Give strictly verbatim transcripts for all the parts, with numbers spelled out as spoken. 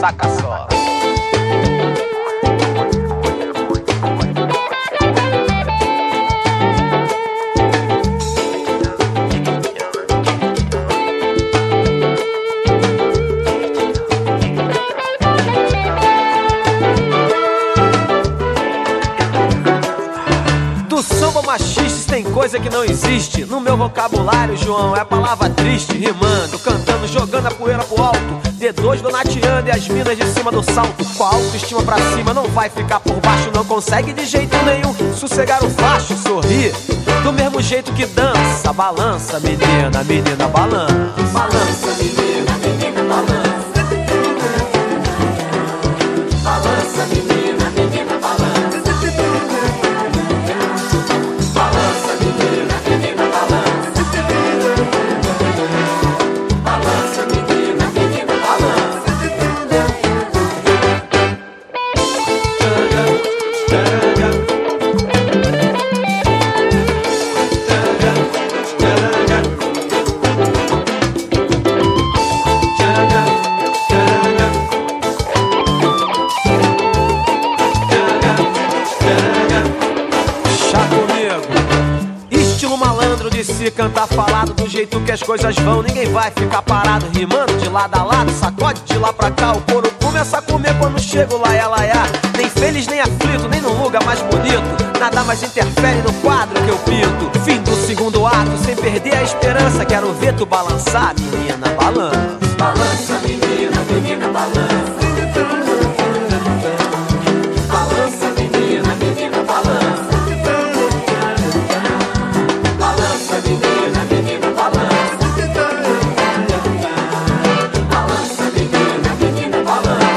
saca só. Do samba machista tem coisa que não existe. No meu vocabulário, João, é palavra triste. Rimando, cantando, jogando a poeira pro alto. D dois donateando e as minas de cima do salto. Com a autoestima pra cima, não vai ficar por baixo. Não consegue de jeito nenhum sossegar o facho. Sorrir, do mesmo jeito que dança. Balança, menina, menina, balança. Balança, menina, menina, balança. Balança, menina, menina, balança. Estilo malandro de se cantar falado, do jeito que as coisas vão, ninguém vai ficar parado. Rimando de lado a lado, sacode de lá pra cá. O couro começa a comer quando chega o laia laia. Nem feliz, nem aflito, nem num lugar mais bonito. Nada mais interfere no quadro que eu pinto. Fim do segundo ato, sem perder a esperança. Quero ver tu balançar, menina, balança. Balança, menina, menina, balança. Balança, menina, menina, balança. Balança, menina, menina, balança. Balança, menina, menina, balança.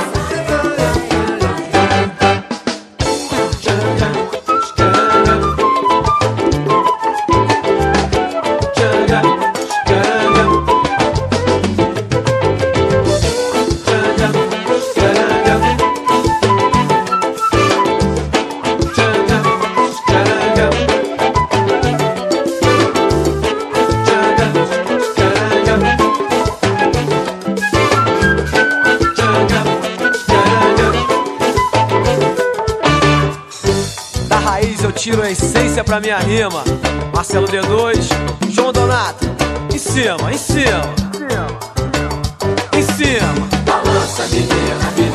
Da raiz eu tiro a essência pra minha rima. Marcelo D dois, João Donato. Em cima, em cima, em cima. Balança, menina, menina.